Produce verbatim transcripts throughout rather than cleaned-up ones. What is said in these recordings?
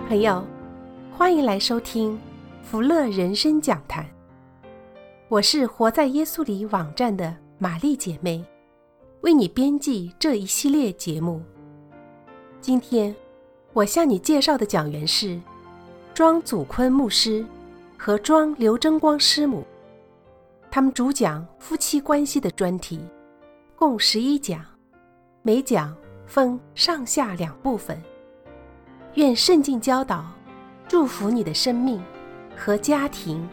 朋友，欢迎来收听福乐人生讲坛。我是活在耶稣里网站的玛丽姐妹，为你编辑这一系列节目。今天我向你介绍的讲员是庄祖坤牧师和庄刘真光师母，他们主讲夫妻关系的专题，共十一讲，每讲分上下两部分。愿圣经教导祝福你的生命和家庭。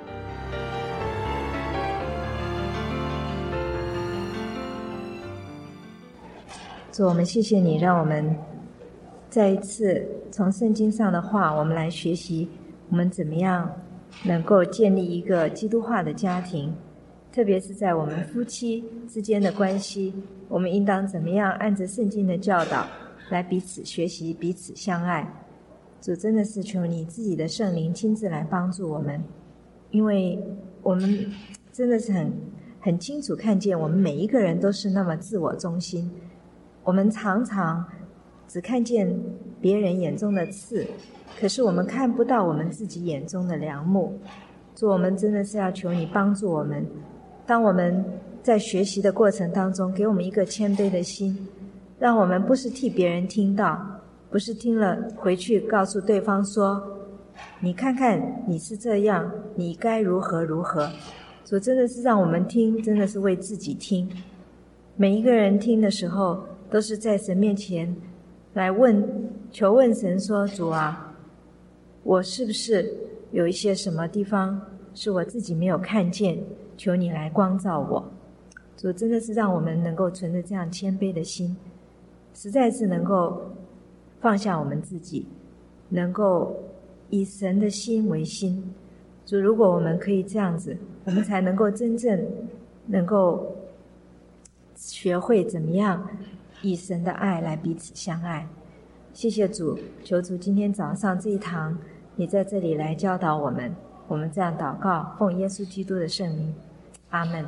主，我们谢谢你，让我们再一次从圣经上的话，我们来学习我们怎么样能够建立一个基督化的家庭，特别是在我们夫妻之间的关系，我们应当怎么样按着圣经的教导来彼此学习，彼此相爱。主，真的是求你自己的圣灵亲自来帮助我们，因为我们真的是很很清楚看见我们每一个人都是那么自我中心，我们常常只看见别人眼中的刺，可是我们看不到我们自己眼中的梁木。主，我们真的是要求你帮助我们，当我们在学习的过程当中，给我们一个谦卑的心，让我们不是替别人听到，不是听了回去告诉对方说你看看你是这样，你该如何如何。主，真的是让我们听，真的是为自己听。每一个人听的时候都是在神面前来问求问神说，主啊，我是不是有一些什么地方是我自己没有看见，求你来光照我。主，真的是让我们能够存着这样谦卑的心，实在是能够放下我们自己，能够以神的心为心。主，如果我们可以这样子，我们才能够真正能够学会怎么样以神的爱来彼此相爱。谢谢主，求主今天早上这一堂你在这里来教导我们，我们这样祷告，奉耶稣基督的圣名，阿们。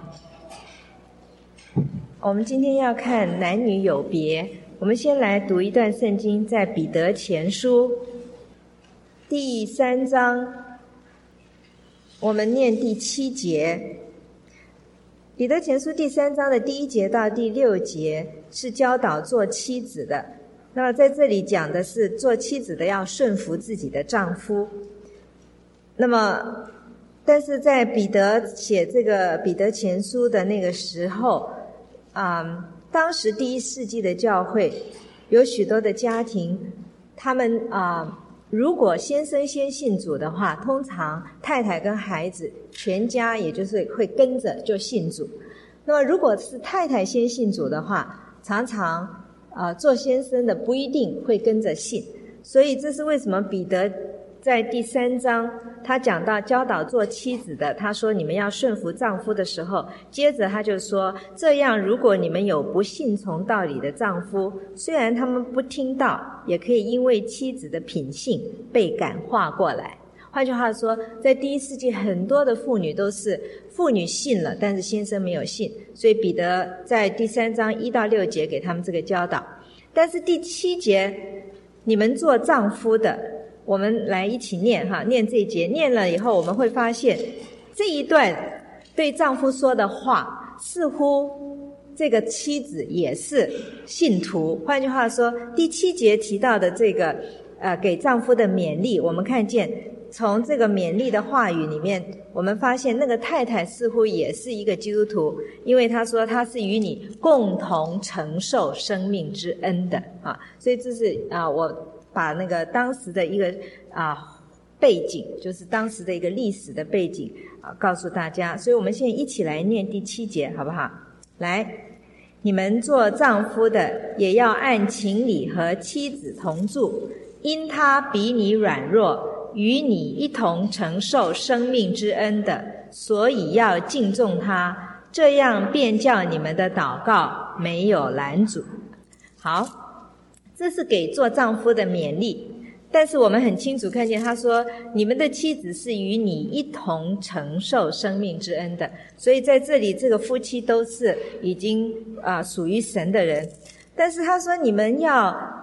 我们今天要看男女有别，我们先来读一段圣经，在彼得前书第三章，我们念第七节。彼得前书第三章的第一节到第六节是教导做妻子的，那么在这里讲的是做妻子的要顺服自己的丈夫。那么但是在彼得写这个彼得前书的那个时候，嗯，当时第一世纪的教会有许多的家庭，他们啊、呃，如果先生先信主的话，通常太太跟孩子全家也就是会跟着就信主。那么如果是太太先信主的话，常常啊、呃、做先生的不一定会跟着信。所以这是为什么彼得在第三章他讲到教导做妻子的，他说你们要顺服丈夫的时候，接着他就说，这样如果你们有不信从道理的丈夫，虽然他们不听道，也可以因为妻子的品性被感化过来。换句话说，在第一世纪很多的妇女都是妇女信了，但是先生没有信，所以彼得在第三章一到六节给他们这个教导。但是第七节，你们做丈夫的，我们来一起念哈，念这一节，念了以后我们会发现这一段对丈夫说的话，似乎这个妻子也是信徒。换句话说，第七节提到的这个呃给丈夫的勉励，我们看见从这个勉励的话语里面，我们发现那个太太似乎也是一个基督徒，因为他说他是与你共同承受生命之恩的啊，所以这是啊我把那个当时的一个啊背景，就是当时的一个历史的背景啊告诉大家。所以我们现在一起来念第七节好不好？来，你们做丈夫的也要按情理和妻子同住，因他比你软弱，与你一同承受生命之恩的，所以要敬重他，这样便叫你们的祷告没有拦阻。好，这是给做丈夫的勉励，但是我们很清楚看见他说你们的妻子是与你一同承受生命之恩的，所以在这里这个夫妻都是已经啊、呃、属于神的人。但是他说你们要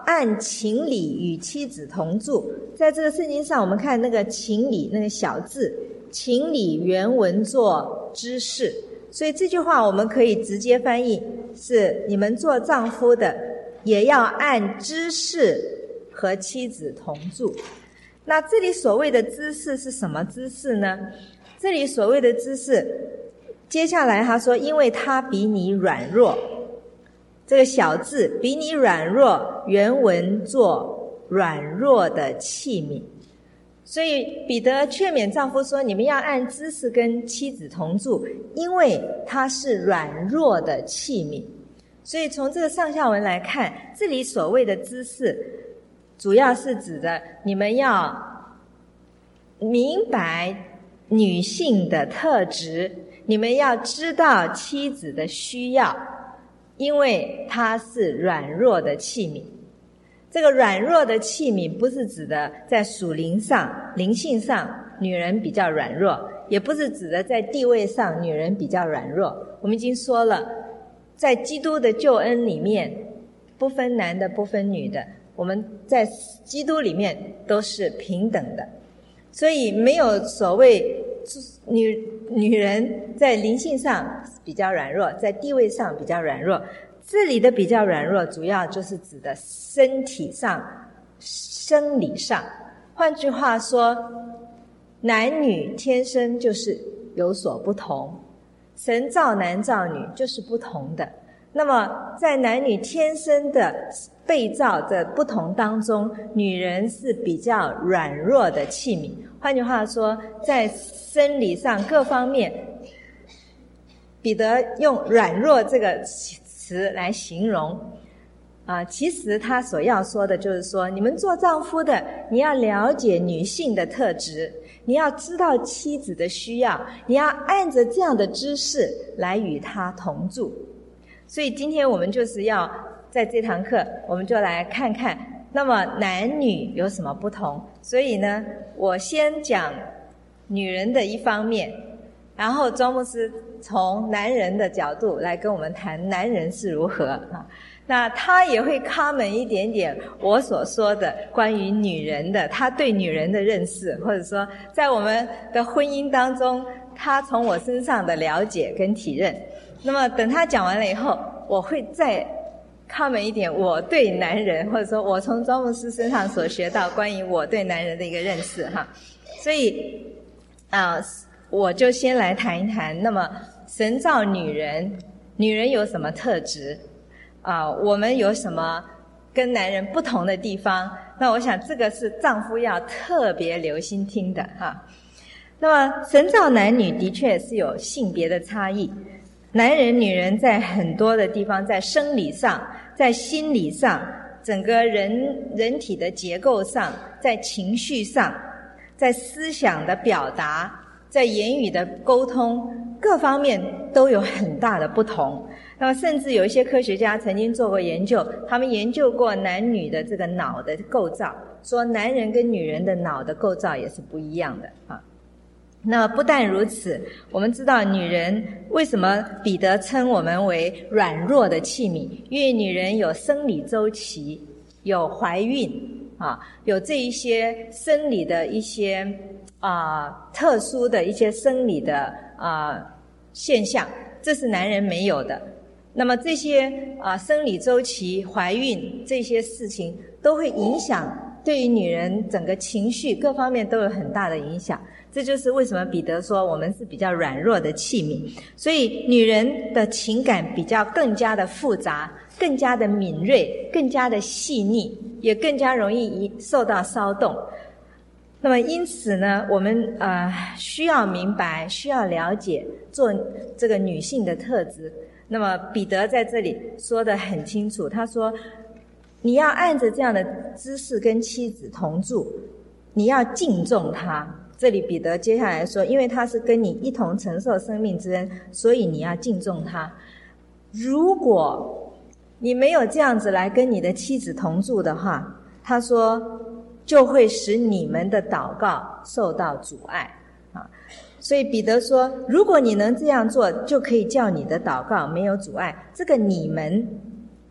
按情理与妻子同住。在这个圣经上，我们看那个情理那个小字，情理原文作知事，所以这句话我们可以直接翻译是：你们做丈夫的也要按知事和妻子同住。那这里所谓的知事是什么知事呢？这里所谓的知事，接下来他说，因为他比你软弱，这个小字比你软弱，原文作软弱的器皿。所以彼得劝勉丈夫说，你们要按知识跟妻子同住，因为他是软弱的器皿。所以从这个上下文来看，这里所谓的知识主要是指的你们要明白女性的特质，你们要知道妻子的需要，因为她是软弱的器皿。这个软弱的器皿不是指的在属灵上灵性上女人比较软弱，也不是指的在地位上女人比较软弱。我们已经说了，在基督的救恩里面，不分男的不分女的，我们在基督里面都是平等的，所以没有所谓女女人在灵性上比较软弱，在地位上比较软弱。这里的比较软弱主要就是指的身体上生理上。换句话说，男女天生就是有所不同，神造男造女就是不同的。那么在男女天生的被造的不同当中，女人是比较软弱的器皿。换句话说，在生理上各方面，彼得用软弱这个词来形容啊、呃，其实他所要说的就是说，你们做丈夫的，你要了解女性的特质，你要知道妻子的需要，你要按着这样的知识来与她同住。所以今天我们就是要在这堂课，我们就来看看，那么男女有什么不同。所以呢，我先讲女人的一方面，然后庄牧师从男人的角度来跟我们谈男人是如何啊。那他也会 comment 一点点我所说的关于女人的，他对女人的认识，或者说在我们的婚姻当中，他从我身上的了解跟体认。那么等他讲完了以后，我会再 comment 一点我对男人，或者说我从庄牧师身上所学到关于我对男人的一个认识哈。所以啊、呃，我就先来谈一谈，那么神造女人，女人有什么特质啊、呃？我们有什么跟男人不同的地方？那我想这个是丈夫要特别留心听的哈。那么神造男女的确是有性别的差异，男人女人在很多的地方，在生理上，在心理上，整个人人体的结构上，在情绪上，在思想的表达，在言语的沟通，各方面都有很大的不同。那么甚至有一些科学家曾经做过研究，他们研究过男女的这个脑的构造，说男人跟女人的脑的构造也是不一样的啊。那不但如此，我们知道女人为什么彼得称我们为软弱的器皿，因为女人有生理周期，有怀孕啊，有这一些生理的一些啊、呃、特殊的一些生理的啊、呃、现象，这是男人没有的。那么这些啊、呃、生理周期、怀孕这些事情都会影响对于女人整个情绪各方面都有很大的影响。这就是为什么彼得说我们是比较软弱的器皿，所以女人的情感比较更加的复杂，更加的敏锐，更加的细腻，也更加容易受到骚动。那么因此呢，我们呃需要明白，需要了解做这个女性的特质。那么彼得在这里说得很清楚，他说你要按着这样的知识跟妻子同住，你要敬重她。这里彼得接下来说，因为他是跟你一同承受生命之恩，所以你要敬重他。如果你没有这样子来跟你的妻子同住的话，他说就会使你们的祷告受到阻碍啊。所以彼得说，如果你能这样做，就可以叫你的祷告没有阻碍。这个你们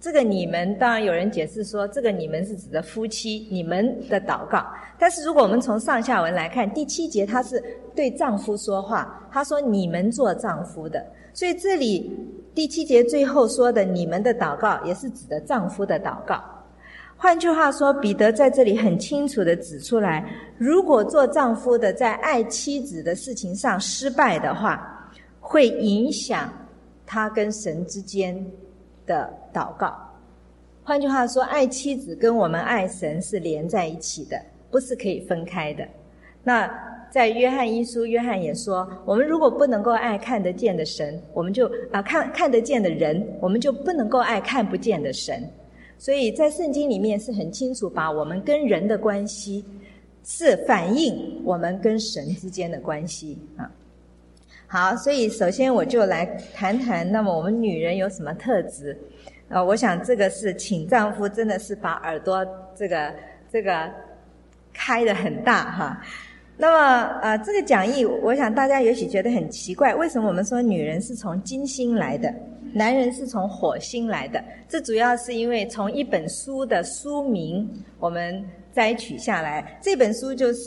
这个你们当然有人解释说，这个你们是指的夫妻，你们的祷告。但是如果我们从上下文来看，第七节他是对丈夫说话，他说你们做丈夫的，所以这里第七节最后说的你们的祷告也是指的丈夫的祷告。换句话说，彼得在这里很清楚地指出来，如果做丈夫的在爱妻子的事情上失败的话，会影响他跟神之间的祷告。换句话说，爱妻子跟我们爱神是连在一起的，不是可以分开的。那在约翰一书，约翰也说，我们如果不能够爱看得见的神，我们就啊看看得见的人，我们就不能够爱看不见的神。所以在圣经里面是很清楚把我们跟人的关系是反映我们跟神之间的关系啊。好，所以首先我就来谈谈，那么我们女人有什么特质？呃，我想这个是请丈夫真的是把耳朵这个这个开得很大哈。那么呃，这个讲义我想大家也许觉得很奇怪，为什么我们说女人是从金星来的，男人是从火星来的？这主要是因为从一本书的书名我们摘取下来，这本书就是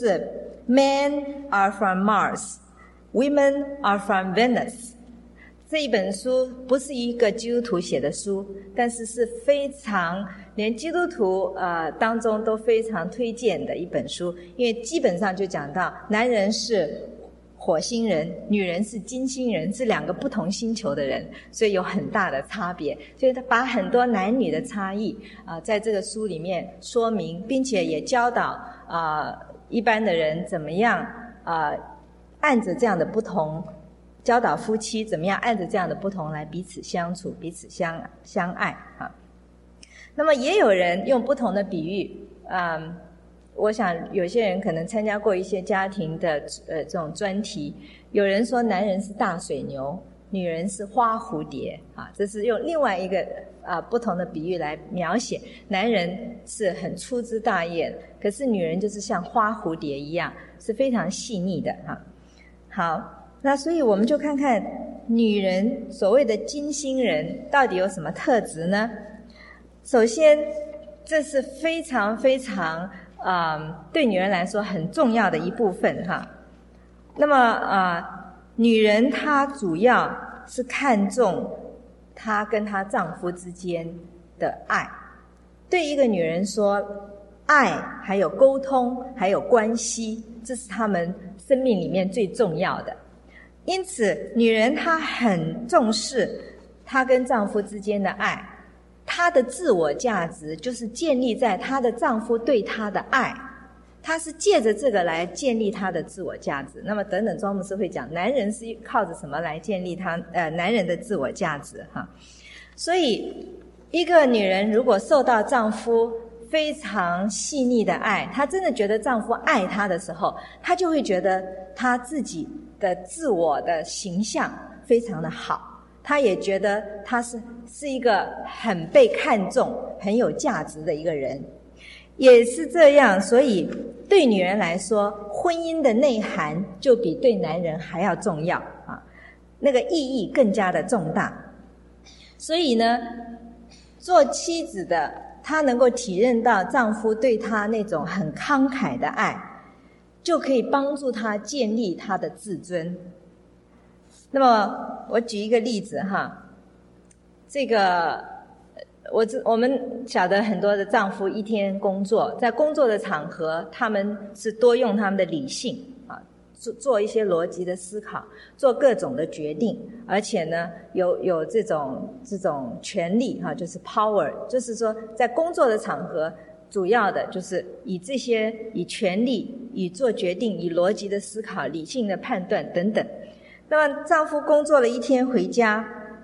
Men are from Mars, Women are from Venus。 这一本书不是一个基督徒写的书，但是是非常连基督徒呃当中都非常推荐的一本书，因为基本上就讲到男人是火星人，女人是金星人，是两个不同星球的人，所以有很大的差别。所以他把很多男女的差异啊、呃，在这个书里面说明，并且也教导啊、呃、一般的人怎么样啊、呃、按着这样的不同，教导夫妻怎么样按着这样的不同来彼此相处，彼此相相爱啊。那么也有人用不同的比喻，嗯。我想有些人可能参加过一些家庭的呃这种专题，有人说男人是大水牛，女人是花蝴蝶啊，这是用另外一个啊不同的比喻来描写，男人是很粗枝大叶，可是女人就是像花蝴蝶一样，是非常细腻的哈、啊。好，那所以我们就看看女人所谓的金星人到底有什么特质呢？首先，这是非常非常嗯，对女人来说很重要的一部分哈。那么啊、呃，女人她主要是看重她跟她丈夫之间的爱。对一个女人说，爱还有沟通还有关系，这是她们生命里面最重要的。因此，女人她很重视她跟丈夫之间的爱。她的自我价值就是建立在她的丈夫对她的爱，她是借着这个来建立她的自我价值。那么等等庄牧师会讲，男人是靠着什么来建立他呃男人的自我价值哈？所以一个女人如果受到丈夫非常细腻的爱，她真的觉得丈夫爱她的时候，她就会觉得她自己的自我的形象非常的好。她也觉得她是是一个很被看重、很有价值的一个人，也是这样。所以对女人来说，婚姻的内涵就比对男人还要重要啊，那个意义更加的重大。所以呢，做妻子的她能够体认到丈夫对她那种很慷慨的爱，就可以帮助她建立她的自尊。那么我举一个例子哈，这个我我们晓得很多的丈夫一天工作，在工作的场合他们是多用他们的理性啊，做做一些逻辑的思考，做各种的决定，而且呢有有这种这种权力哈，就是 power， 就是说在工作的场合主要的就是以这些以权力、以做决定、以逻辑的思考、理性的判断等等。那么丈夫工作了一天回家，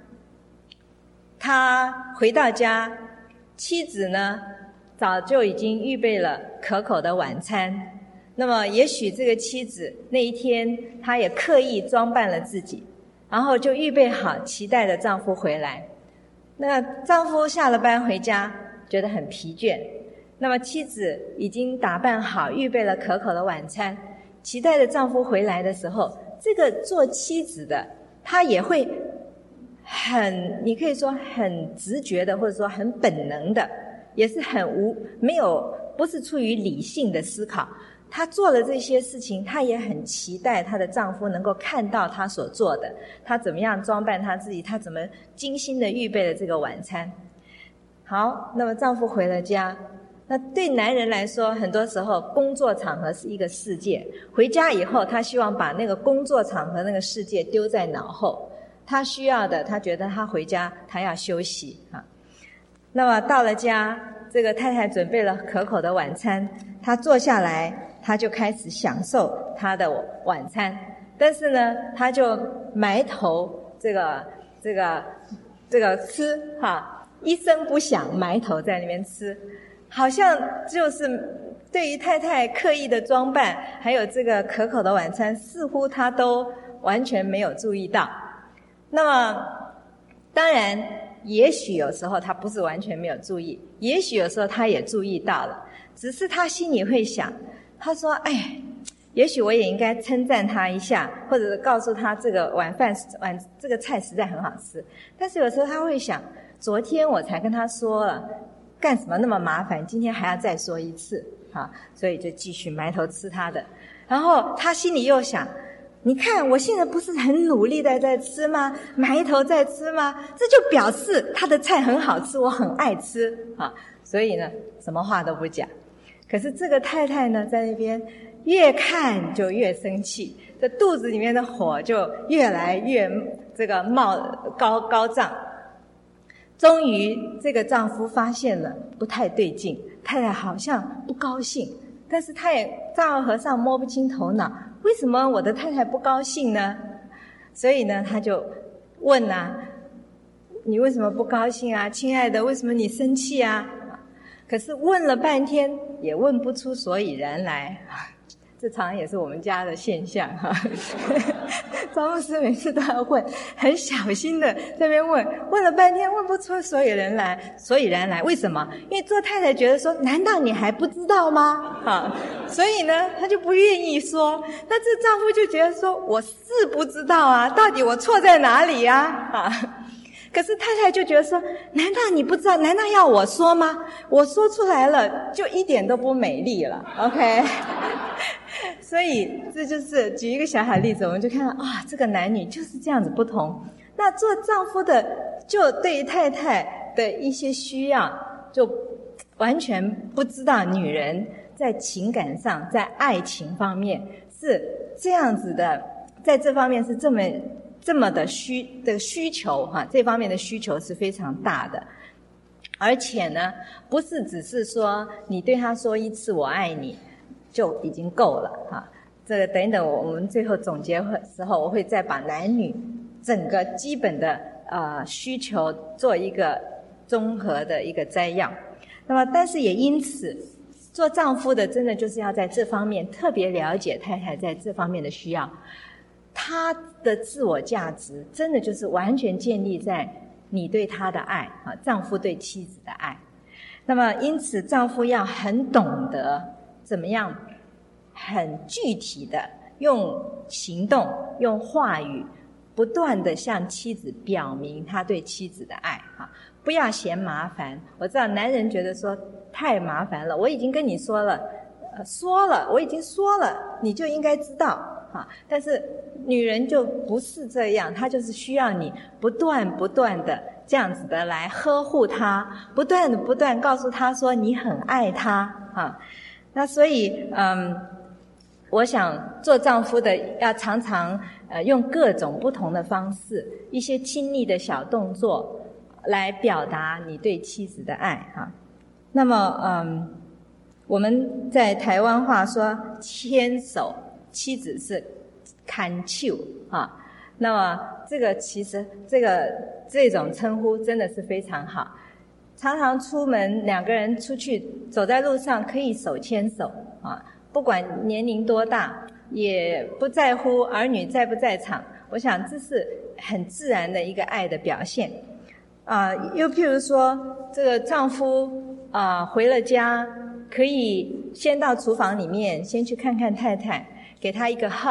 他回到家，妻子呢早就已经预备了可口的晚餐。那么也许这个妻子那一天她也刻意装扮了自己，然后就预备好期待着丈夫回来。那丈夫下了班回家觉得很疲倦，那么妻子已经打扮好预备了可口的晚餐，期待着丈夫回来的时候，这个做妻子的她也会很，你可以说很直觉的，或者说很本能的，也是很无没有不是出于理性的思考。她做了这些事情，她也很期待她的丈夫能够看到她所做的，她怎么样装扮她自己，她怎么精心的预备了这个晚餐。好，那么丈夫回了家，那对男人来说，很多时候工作场合是一个世界，回家以后他希望把那个工作场合那个世界丢在脑后，他需要的，他觉得他回家他要休息啊。那么到了家，这个太太准备了可口的晚餐，他坐下来，他就开始享受他的晚餐，但是呢，他就埋头这个这个这个吃哈，一声不响，埋头在那边吃，好像就是对于太太刻意的装扮，还有这个可口的晚餐，似乎他都完全没有注意到。那么，当然，也许有时候他不是完全没有注意，也许有时候他也注意到了，只是他心里会想，他说：“哎，也许我也应该称赞他一下，或者是告诉他这个晚饭晚这个菜实在很好吃。”但是有时候他会想，昨天我才跟他说了，干什么那么麻烦？今天还要再说一次啊？所以就继续埋头吃他的。然后他心里又想，你看我现在不是很努力的在吃吗？埋头在吃吗？这就表示他的菜很好吃，我很爱吃啊。所以呢，什么话都不讲。可是这个太太呢，在那边越看就越生气，这肚子里面的火就越来越这个冒高高涨。终于这个丈夫发现了不太对劲，太太好像不高兴，但是他也丈二和尚摸不清头脑，为什么我的太太不高兴呢？所以呢，他就问啊，你为什么不高兴啊？亲爱的，为什么你生气啊？可是问了半天也问不出所以然来，这常常也是我们家的现象哈。张牧师每次都要问，很小心的在那边问，问了半天问不出所以然来，所以然来，为什么？因为做太太觉得说，难道你还不知道吗？啊，所以呢，他就不愿意说。那这丈夫就觉得说，我是不知道啊，到底我错在哪里啊？啊。可是太太就觉得说，难道你不知道？难道要我说吗？我说出来了，就一点都不美丽了。OK， 所以这就是举一个小小例子，我们就看到啊，这个男女就是这样子不同。那做丈夫的，就对于太太的一些需要，就完全不知道女人在情感上，在爱情方面是这样子的，在这方面是这么。这么的需的需求哈，这方面的需求是非常大的，而且呢，不是只是说你对他说一次我爱你就已经够了哈。这个等等，我们最后总结的时候，我会再把男女整个基本的呃需求做一个综合的一个摘要。那么，但是也因此，做丈夫的真的就是要在这方面特别了解太太在这方面的需要。他的自我价值真的就是完全建立在你对他的爱啊，丈夫对妻子的爱。那么因此丈夫要很懂得怎么样很具体的用行动用话语不断的向妻子表明他对妻子的爱啊，不要嫌麻烦。我知道男人觉得说太麻烦了，我已经跟你说了呃，说了我已经说了，你就应该知道。但是女人就不是这样，她就是需要你不断不断的这样子的来呵护她，不断的不断告诉她说你很爱她啊。那所以嗯，我想做丈夫的要常常呃用各种不同的方式，一些亲昵的小动作来表达你对妻子的爱哈。那么嗯，我们在台湾话说牵手，妻子是牵手啊，那么这个其实这个这种称呼真的是非常好。常常出门两个人出去走在路上可以手牵手啊，不管年龄多大，也不在乎儿女在不在场，我想这是很自然的一个爱的表现啊。又譬如说这个丈夫啊回了家，可以先到厨房里面先去看看太太，给她一个 hug，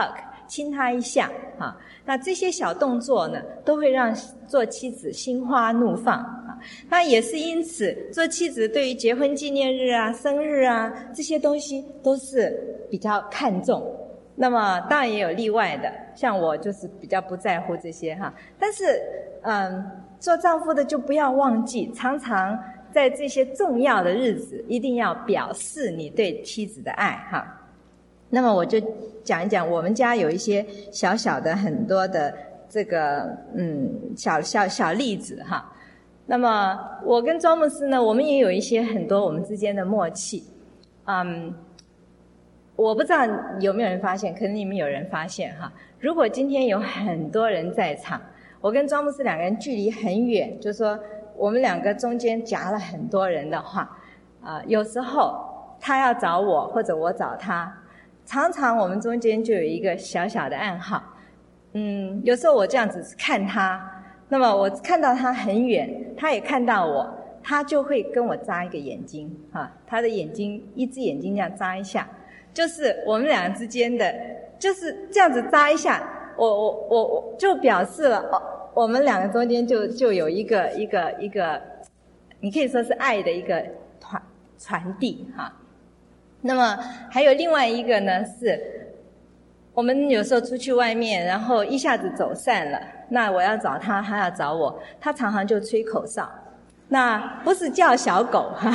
亲他一下啊。那这些小动作呢，都会让做妻子心花怒放啊。那也是因此，做妻子对于结婚纪念日啊、生日啊这些东西都是比较看重。那么当然也有例外的，像我就是比较不在乎这些哈。但是，嗯，做丈夫的就不要忘记，常常在这些重要的日子，一定要表示你对妻子的爱哈。那么我就讲一讲我们家有一些小小的很多的这个嗯小小小例子哈。那么我跟庄牧师呢，我们也有一些很多我们之间的默契。嗯，我不知道有没有人发现，可能你们有人发现哈。如果今天有很多人在场，我跟庄牧师两个人距离很远，就是说我们两个中间夹了很多人的话，啊、呃，有时候他要找我或者我找他。常常我们中间就有一个小小的暗号，嗯，有时候我这样子看他，那么我看到他很远，他也看到我，他就会跟我眨一个眼睛啊，他的眼睛一只眼睛这样眨一下，就是我们俩之间的就是这样子眨一下，我我我我就表示了，哦，我们两个中间就就有一个一个一个，你可以说是爱的一个传传递哈。那么还有另外一个呢，是我们有时候出去外面，然后一下子走散了，那我要找他，他要找我，他常常就吹口哨，那不是叫小狗哈，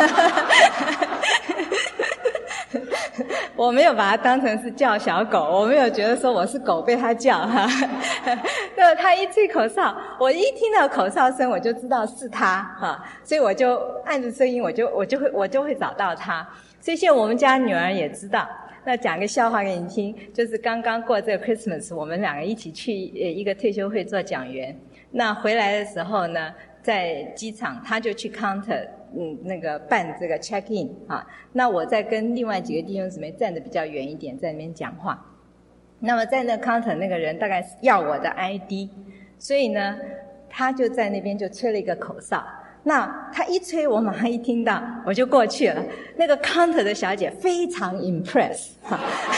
我没有把它当成是叫小狗，我没有觉得说我是狗被他叫哈。那他一吹口哨，我一听到口哨声，我就知道是他哈，所以我就按着声音，我就我就会我就会找到他。所以现在我们家女儿也知道。那讲个笑话给你听，就是刚刚过这个 Christmas， 我们两个一起去一个退休会做讲员。那回来的时候呢，在机场他就去 counter， 嗯，那个办这个 check in 啊。那我在跟另外几个弟兄姊妹站得比较远一点，在那边讲话。那么在那 counter 那个人大概要我的 I D， 所以呢，他就在那边就吹了一个口哨。那他一吹，我马上一听到，我就过去了。那个 counter 的小姐非常 impress， 她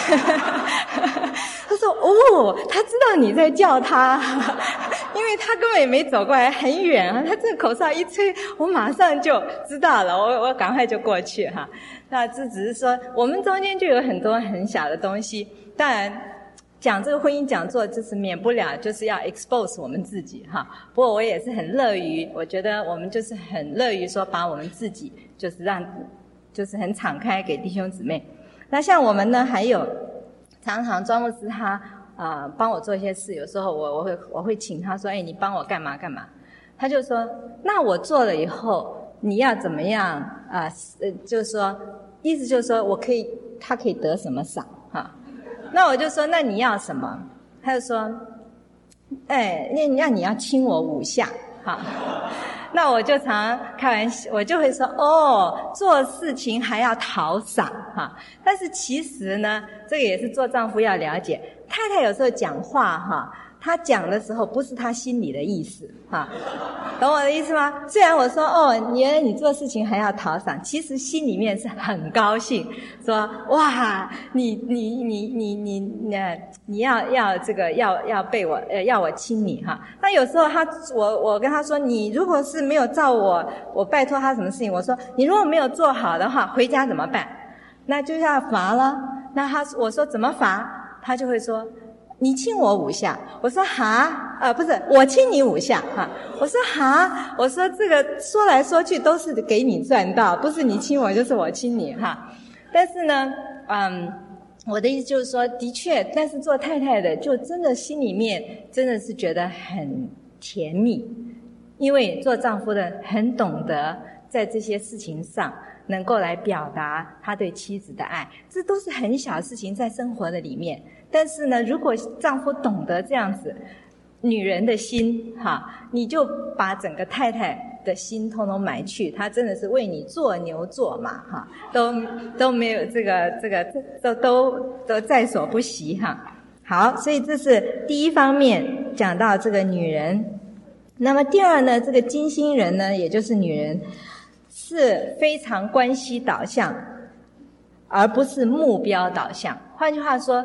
说：“哦，她知道你在叫她，因为她根本也没走过来，很远啊。她这个口哨一吹，我马上就知道了，我我赶快就过去哈。那这只是说，我们中间就有很多很小的东西，当然。”讲这个婚姻讲座就是免不了就是要 expose 我们自己哈，不过我也是很乐于，我觉得我们就是很乐于说把我们自己就是让就是很敞开给弟兄姊妹。那像我们呢，还有常常庄牧师他啊、呃、帮我做一些事，有时候我我会我会请他说，哎，你帮我干嘛干嘛，他就说，那我做了以后你要怎么样啊？呃，就是说意思就是说我可以他可以得什么赏哈。那我就说，那你要什么？他就说，哎，那那你要亲我五下，哈。那我就常开玩笑，我就会说，哦，做事情还要讨赏，哈。但是其实呢，这个也是做丈夫要了解，太太有时候讲话，哈。他讲的时候不是他心里的意思哈，懂我的意思吗？虽然我说哦，原来你做事情还要讨赏，其实心里面是很高兴，说哇，你你你你你你你要要这个要要被我呃要我亲你哈。那有时候他我我跟他说，你如果是没有照我我拜托他什么事情，我说你如果没有做好的话，回家怎么办？那就要罚了。那他我说怎么罚？他就会说。你亲我五下，我说哈，呃，不是，我亲你五下哈。我说哈，我说这个说来说去都是给你赚到，不是你亲我就是我亲你哈。但是呢，嗯，我的意思就是说，的确，但是做太太的就真的心里面真的是觉得很甜蜜，因为做丈夫的很懂得在这些事情上能够来表达他对妻子的爱，这都是很小的事情，在生活的里面。但是呢，如果丈夫懂得这样子，女人的心哈，你就把整个太太的心通通买去，她真的是为你做牛做马哈，都都没有这个这个都都都在所不惜哈。好，所以这是第一方面讲到这个女人。那么第二呢，这个金星人呢，也就是女人，是非常关系导向，而不是目标导向。换句话说，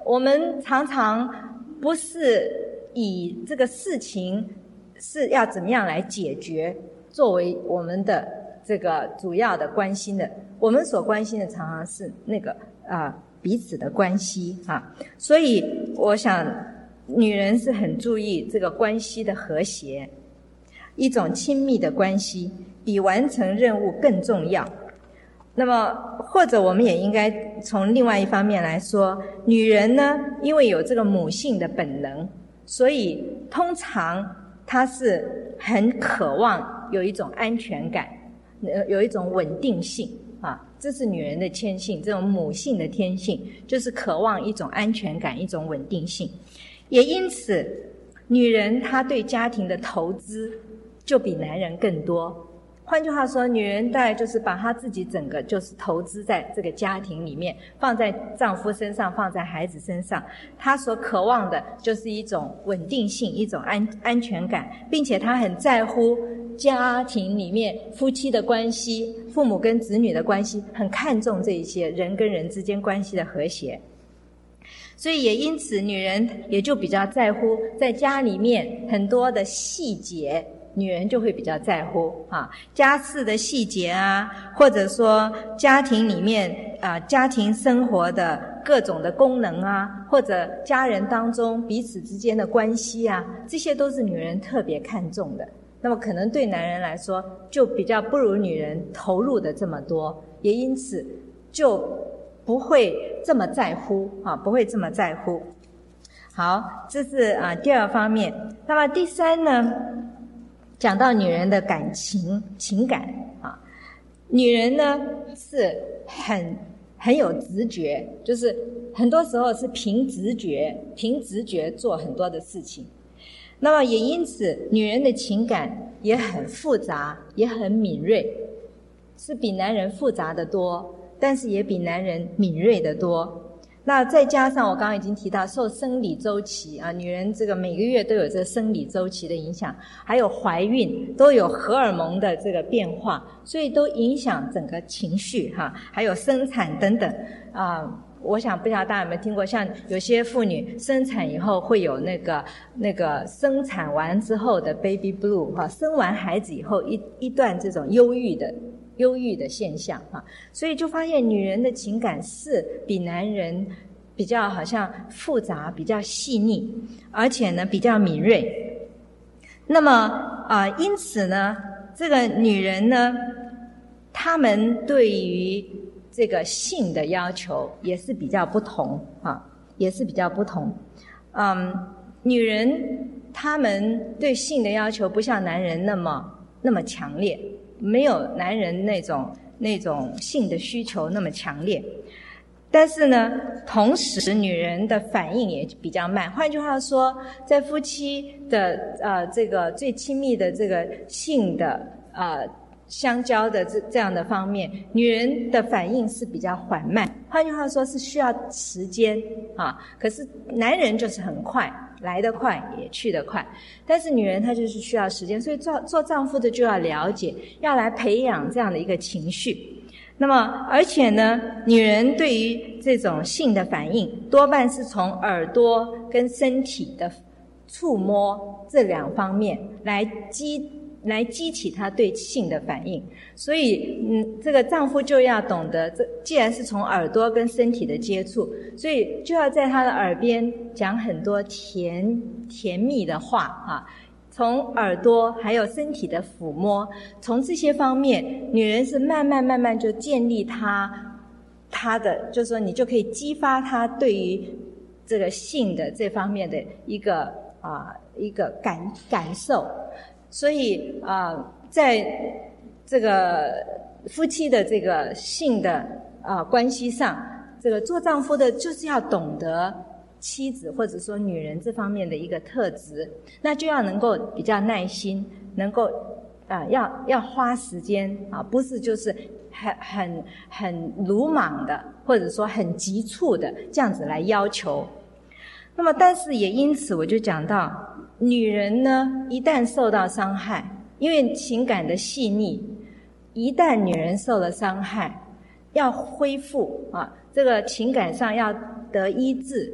我们常常不是以这个事情是要怎么样来解决作为我们的这个主要的关心的，我们所关心的常常是那个啊、呃、彼此的关系啊。所以我想女人是很注意这个关系的和谐，一种亲密的关系比完成任务更重要。那么或者我们也应该从另外一方面来说，女人呢因为有这个母性的本能，所以通常她是很渴望有一种安全感，有一种稳定性啊，这是女人的天性，这种母性的天性就是渴望一种安全感，一种稳定性。也因此女人她对家庭的投资就比男人更多。换句话说，女人大概就是把她自己整个就是投资在这个家庭里面，放在丈夫身上，放在孩子身上，她所渴望的就是一种稳定性，一种安安全感，并且她很在乎家庭里面夫妻的关系，父母跟子女的关系，很看重这一些人跟人之间关系的和谐。所以也因此女人也就比较在乎在家里面很多的细节，女人就会比较在乎啊，家事的细节啊，或者说家庭里面啊，家庭生活的各种的功能啊，或者家人当中彼此之间的关系啊，这些都是女人特别看重的。那么可能对男人来说就比较不如女人投入的这么多，也因此就不会这么在乎啊，不会这么在乎。好，这是啊第二方面。那么第三呢，讲到女人的感情情感啊，女人呢是很很有直觉，就是很多时候是凭直觉凭直觉做很多的事情。那么也因此女人的情感也很复杂，也很敏锐，是比男人复杂的多，但是也比男人敏锐的多。那再加上我刚刚已经提到受生理周期啊，女人这个每个月都有这个生理周期的影响，还有怀孕都有荷尔蒙的这个变化，所以都影响整个情绪哈，还有生产等等啊。我想不知道大家有没有听过，像有些妇女生产以后会有那个那个生产完之后的 baby blue 哈，生完孩子以后一一段这种忧郁的忧郁的现象哈，所以就发现女人的情感是比男人比较好像复杂，比较细腻，而且呢比较敏锐。那么啊、呃，因此呢，这个女人呢，她们对于这个性的要求也是比较不同啊，也是比较不同。嗯，女人她们对性的要求不像男人那么那么强烈，没有男人那种那种性的需求那么强烈。但是呢，同时女人的反应也比较慢。换句话说，在夫妻的呃这个最亲密的这个性的呃相交的这这样的方面，女人的反应是比较缓慢，换句话说是需要时间啊。可是男人就是很快，来得快也去得快，但是女人她就是需要时间，所以做做丈夫的就要了解，要来培养这样的一个情绪。那么而且呢，女人对于这种性的反应多半是从耳朵跟身体的触摸这两方面来激来激起她对性的反应。所以嗯，这个丈夫就要懂得，这既然是从耳朵跟身体的接触，所以就要在她的耳边讲很多甜甜蜜的话啊，从耳朵还有身体的抚摸，从这些方面，女人是慢慢慢慢就建立她她的，就是说你就可以激发她对于这个性的这方面的一个啊、呃、一个感感受。所以啊、呃，在这个夫妻的这个性的啊、呃、关系上，这个做丈夫的就是要懂得妻子或者说女人这方面的一个特质，那就要能够比较耐心，能够啊、呃、要要花时间啊，不是就是很很很鲁莽的，或者说很急促的这样子来要求。那么但是也因此我就讲到，女人呢一旦受到伤害，因为情感的细腻，一旦女人受了伤害，要恢复啊，这个情感上要得医治，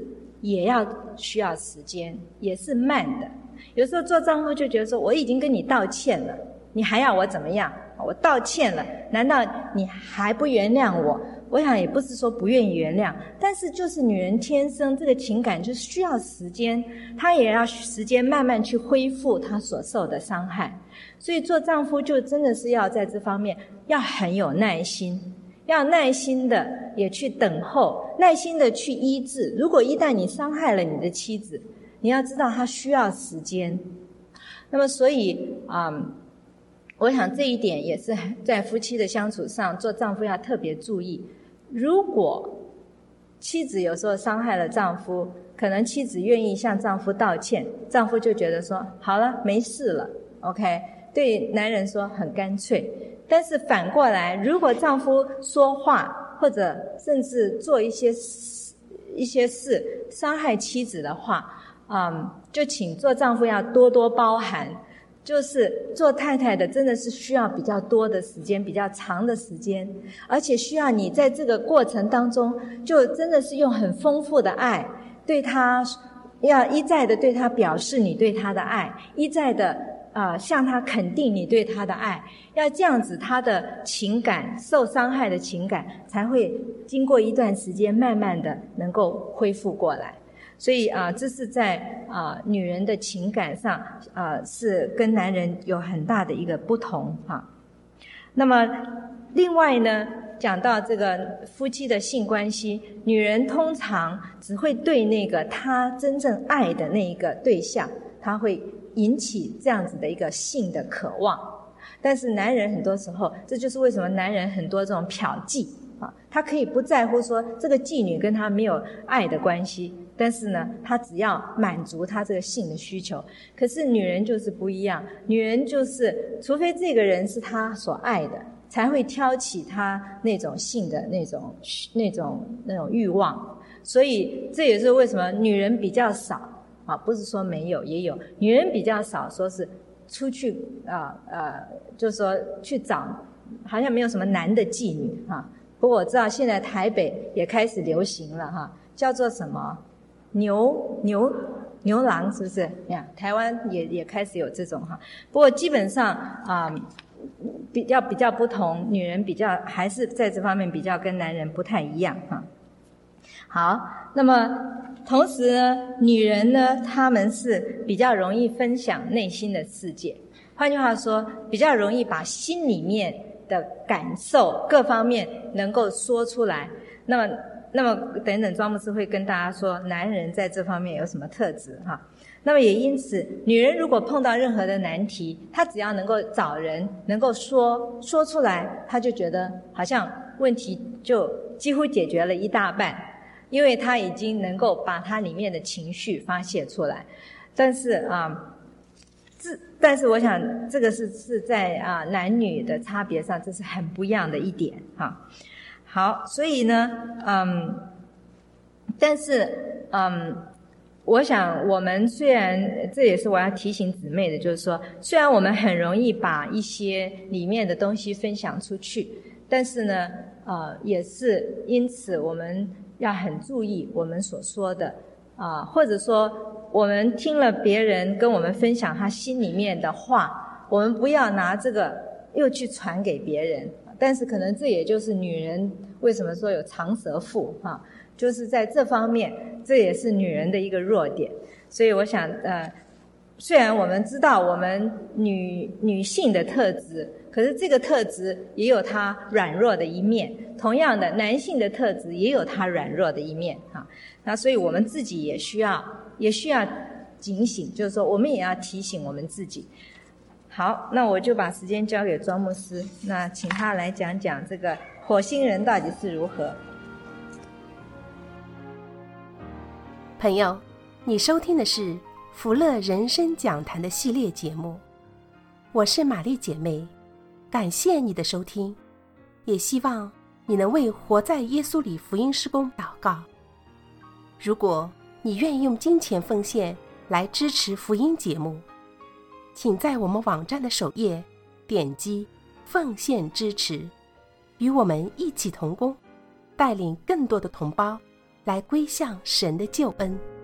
也要需要时间，也是慢的。有时候做丈夫就觉得说，我已经跟你道歉了，你还要我怎么样？我道歉了，难道你还不原谅我？我想也不是说不愿意原谅，但是就是女人天生这个情感就需要时间，她也要时间慢慢去恢复她所受的伤害。所以做丈夫就真的是要在这方面要很有耐心，要耐心的也去等候，耐心的去医治。如果一旦你伤害了你的妻子，你要知道她需要时间。那么所以啊、嗯，我想这一点也是在夫妻的相处上，做丈夫要特别注意。如果妻子有时候伤害了丈夫，可能妻子愿意向丈夫道歉，丈夫就觉得说好了，没事了 OK， 对男人说很干脆。但是反过来，如果丈夫说话或者甚至做一些一些事伤害妻子的话，嗯，就请做丈夫要多多包涵，就是做太太的真的是需要比较多的时间，比较长的时间，而且需要你在这个过程当中就真的是用很丰富的爱对他，要一再的对他表示你对他的爱，一再的呃向他肯定你对他的爱，要这样子他的情感受伤害的情感才会经过一段时间慢慢的能够恢复过来。所以啊、呃，这是在啊、呃、女人的情感上啊、呃、是跟男人有很大的一个不同哈。那么另外呢，讲到这个夫妻的性关系，女人通常只会对那个她真正爱的那一个对象，她会引起这样子的一个性的渴望。但是男人很多时候，这就是为什么男人很多这种嫖妓啊，他可以不在乎说这个妓女跟他没有爱的关系，但是呢，他只要满足他这个性的需求。可是女人就是不一样，女人就是除非这个人是她所爱的，才会挑起她那种性的那种那种那种欲望。所以这也是为什么女人比较少啊，不是说没有，也有女人比较少说是出去啊呃，就是说去找，好像没有什么男的妓女哈、啊。不过我知道现在台北也开始流行了哈、啊，叫做什么牛牛牛郎，是不是呀？台湾也也开始有这种哈。不过基本上啊，比较比较不同，女人比较还是在这方面比较跟男人不太一样哈。好，那么同时呢，女人呢，她们是比较容易分享内心的世界，换句话说，比较容易把心里面的感受各方面能够说出来。那么那么等等庄牧师会跟大家说男人在这方面有什么特质哈。那么也因此，女人如果碰到任何的难题，她只要能够找人能够说说出来，她就觉得好像问题就几乎解决了一大半，因为她已经能够把她里面的情绪发泄出来。但是啊，这但是我想这个是是在啊男女的差别上，这是很不一样的一点哈。好，所以呢，嗯，但是嗯，我想我们虽然这也是我要提醒姊妹的，就是说，虽然我们很容易把一些里面的东西分享出去，但是呢，呃，也是因此我们要很注意我们所说的啊、呃，或者说我们听了别人跟我们分享他心里面的话，我们不要拿这个又去传给别人。但是可能这也就是女人为什么说有长舌妇哈、啊，就是在这方面，这也是女人的一个弱点。所以我想，呃，虽然我们知道我们女女性的特质，可是这个特质也有它软弱的一面。同样的，男性的特质也有它软弱的一面哈、啊。那所以我们自己也需要也需要警醒，就是说我们也要提醒我们自己。好，那我就把时间交给庄牧师，那请他来讲讲这个火星人到底是如何。 朋友，你收听的是福乐人生讲坛的系列节目，我是玛丽姐妹，感谢你的收听，也希望你能为活在耶稣里福音事工祷告。如果你愿意用金钱奉献来支持福音节目，请在我们网站的首页点击奉献支持，与我们一起同工，带领更多的同胞来归向神的救恩。